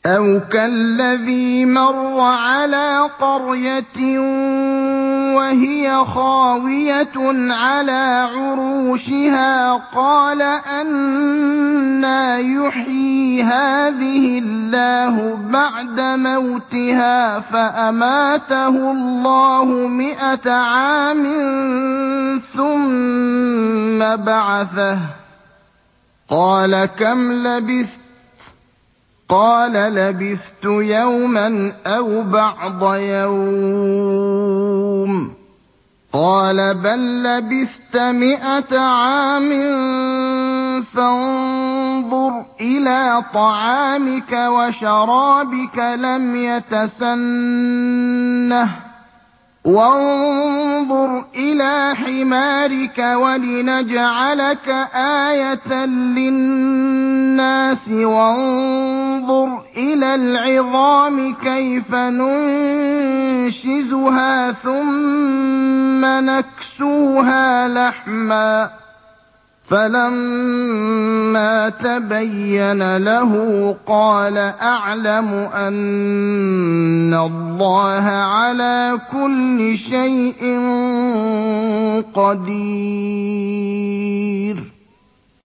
أَوْ كَالَّذِي مَرَّ عَلَىٰ قَرْيَةٍ وَهِيَ خَاوِيَةٌ عَلَىٰ عُرُوشِهَا قَالَ أَنَّىٰ يُحْيِي هَٰذِهِ اللَّهُ بَعْدَ مَوْتِهَا فَأَمَاتَهُ اللَّهُ 100 عَامٍ ثُمَّ بَعَثَهُ ۖ قَالَ كَمْ لَبِثْتَ ۖ قَالَ لَبِثْتُ يَوْمًا أَوْ بَعْضَ يَوْمٍ ۖ قَالَ بَل لَّبِثْتَ 100 عَامٍ فَانظُرْ إِلَىٰ طَعَامِكَ وَشَرَابِكَ لَمْ يَتَسَنَّهْ ۖ وَانظُرْ إِلَىٰ حِمَارِكَ وَلِنَجْعَلَكَ آيَةً لِّلنَّاسِ ۖ وَانظُرْ إِلَى الْعِظَامِ كَيْفَ نُنشِزُهَا ثُمَّ نَكْسُوهَا لَحْمًا ۚ فَلَمَّا تَبَيَّنَ لَهُ قَالَ أَعْلَمُ أَنَّ اللَّهَ عَلَىٰ كُلِّ شَيْءٍ قَدِيرٌ